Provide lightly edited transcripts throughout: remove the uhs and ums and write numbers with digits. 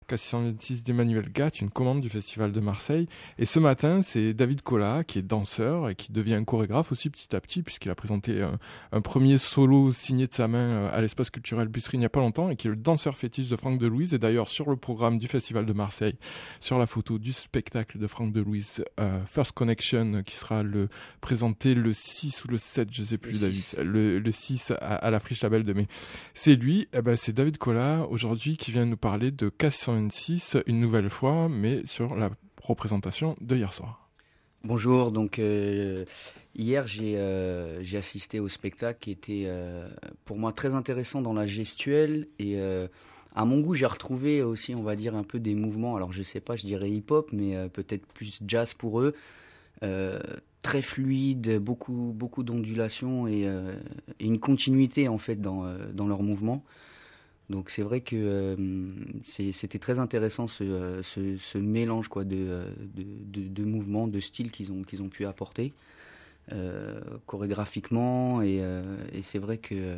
K626 d'Emmanuel Gatt, une commande du Festival de Marseille. Et ce matin, c'est David Colas, qui est danseur et qui devient chorégraphe aussi petit à petit, puisqu'il a présenté un premier solo signé de sa main à l'espace culturel Busserine il n'y a pas longtemps, et qui est le danseur fétiche de Franck Delouise. Et d'ailleurs, sur le programme du Festival de Marseille, sur la photo du spectacle de Franck Delouise, First Connection, qui sera présenté le 6 ou le 7, je ne sais plus, David, le 6 à la Friche Label de mai. C'est lui, c'est David Colas, aujourd'hui, qui vient nous parler de K626, une nouvelle fois, mais sur la représentation de hier soir. Bonjour, donc hier j'ai assisté au spectacle qui était pour moi très intéressant dans la gestuelle et à mon goût j'ai retrouvé aussi, on va dire, un peu des mouvements, alors je sais pas, je dirais hip-hop, mais peut-être plus jazz pour eux, très fluide, beaucoup d'ondulations et une continuité en fait dans leurs mouvements. Donc c'est vrai que c'était très intéressant ce mélange quoi de mouvements, de styles qu'ils ont pu apporter chorégraphiquement et c'est vrai que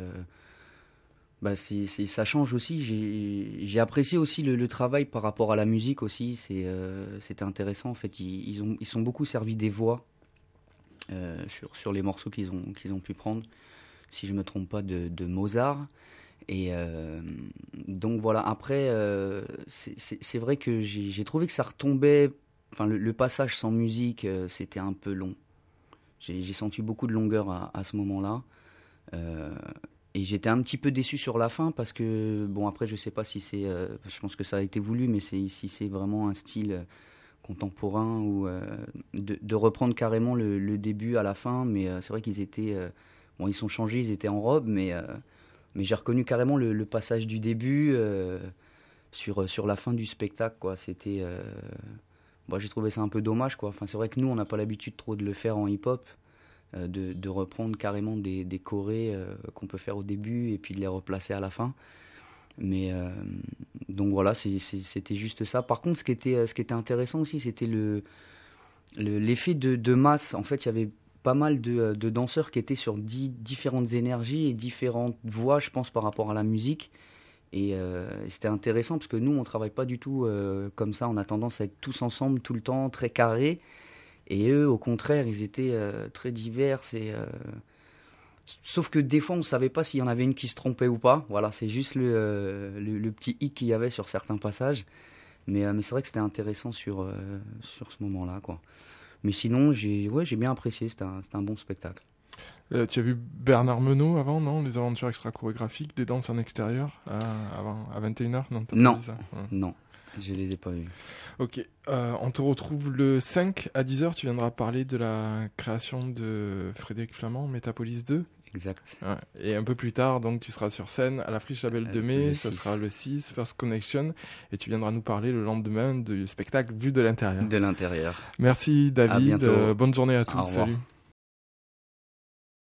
ça change aussi. J'ai apprécié aussi le travail par rapport à la musique aussi. C'était intéressant en fait. Ils sont beaucoup servi des voix sur les morceaux qu'ils ont pu prendre. Si je me trompe pas de Mozart. Et donc voilà, après, c'est vrai que j'ai trouvé que ça retombait, enfin le passage sans musique, c'était un peu long. J'ai senti beaucoup de longueur à ce moment-là. Et j'étais un petit peu déçu sur la fin parce que, bon après je sais pas si c'est, je pense que ça a été voulu, mais si c'est vraiment un style contemporain ou de reprendre carrément le début à la fin, mais c'est vrai qu'ils étaient, bon ils sont changés, ils étaient en robe, mais j'ai reconnu carrément le passage du début sur la fin du spectacle, quoi. C'était, j'ai trouvé ça un peu dommage, quoi. Enfin, c'est vrai que nous, on n'a pas l'habitude trop de le faire en hip-hop, de reprendre carrément des chorés qu'on peut faire au début et puis de les replacer à la fin. Mais donc voilà, c'était juste ça. Par contre, ce qui était intéressant aussi, c'était l'effet de masse. En fait, il y avait pas mal de danseurs qui étaient sur différentes énergies et différentes voix, je pense, par rapport à la musique. Et c'était intéressant parce que nous, on travaille pas du tout comme ça. On a tendance à être tous ensemble tout le temps, très carrés. Et eux, au contraire, ils étaient très divers. Sauf que des fois, on savait pas s'il y en avait une qui se trompait ou pas. Voilà, c'est juste le petit hic qu'il y avait sur certains passages. Mais c'est vrai que c'était intéressant sur ce moment-là, quoi. Mais sinon, j'ai bien apprécié, c'était un bon spectacle. Tu as vu Bernard Menot avant, non? Les aventures extra-chorégraphiques, des danses en extérieur, avant, à 21h? Non, t'as pas vu ça? Non, je les ai pas vus. Ok, on te retrouve le 5 à 10h, tu viendras parler de la création de Frédéric Flamand, Métapolis 2. Exact. Ouais. Et un peu plus tard, donc, tu seras sur scène à la Friche Label de mai, ce sera le 6, First Connection, et tu viendras nous parler le lendemain du spectacle vu de l'intérieur. De l'intérieur. Merci David, bonne journée à tous, Au revoir. salut.